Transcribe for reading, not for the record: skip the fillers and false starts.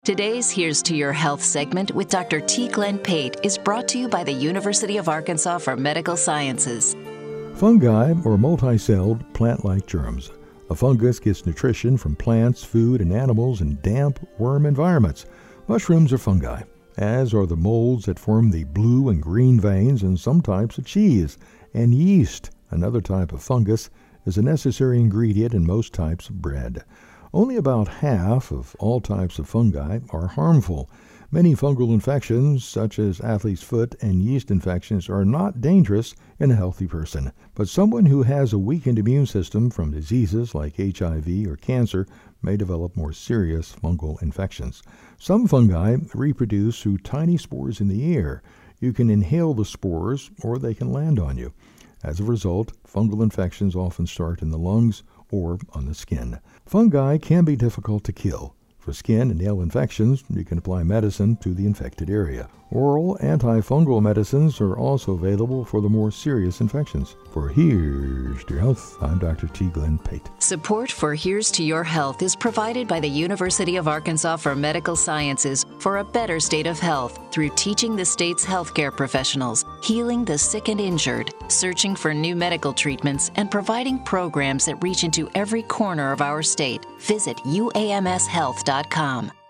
Today's Here's to Your Health segment with Dr. T. Glenn Pate is brought to you by the University of Arkansas for Medical Sciences. Fungi, or multi-celled plant-like germs. A fungus gets nutrition from plants, food, and animals in damp, worm environments. Mushrooms are fungi, as are the molds that form the blue and green veins in some types of cheese. And yeast, another type of fungus, is a necessary ingredient in most types of bread. Only about half of all types of fungi are harmful. Many fungal infections, such as athlete's foot and yeast infections, are not dangerous in a healthy person. But someone who has a weakened immune system from diseases like HIV or cancer may develop more serious fungal infections. Some fungi reproduce through tiny spores in the air. You can inhale the spores, or they can land on you. As a result, fungal infections often start in the lungs or on the skin. Fungi can be difficult to kill. For skin and nail infections, you can apply medicine to the infected area. Oral antifungal medicines are also available for the more serious infections. For Here's to Your Health, I'm Dr. T. Glenn Pate. Support for Here's to Your Health is provided by the University of Arkansas for Medical Sciences for a better state of health through teaching the state's healthcare professionals, healing the sick and injured, searching for new medical treatments, and providing programs that reach into every corner of our state. Visit uamshealth.com.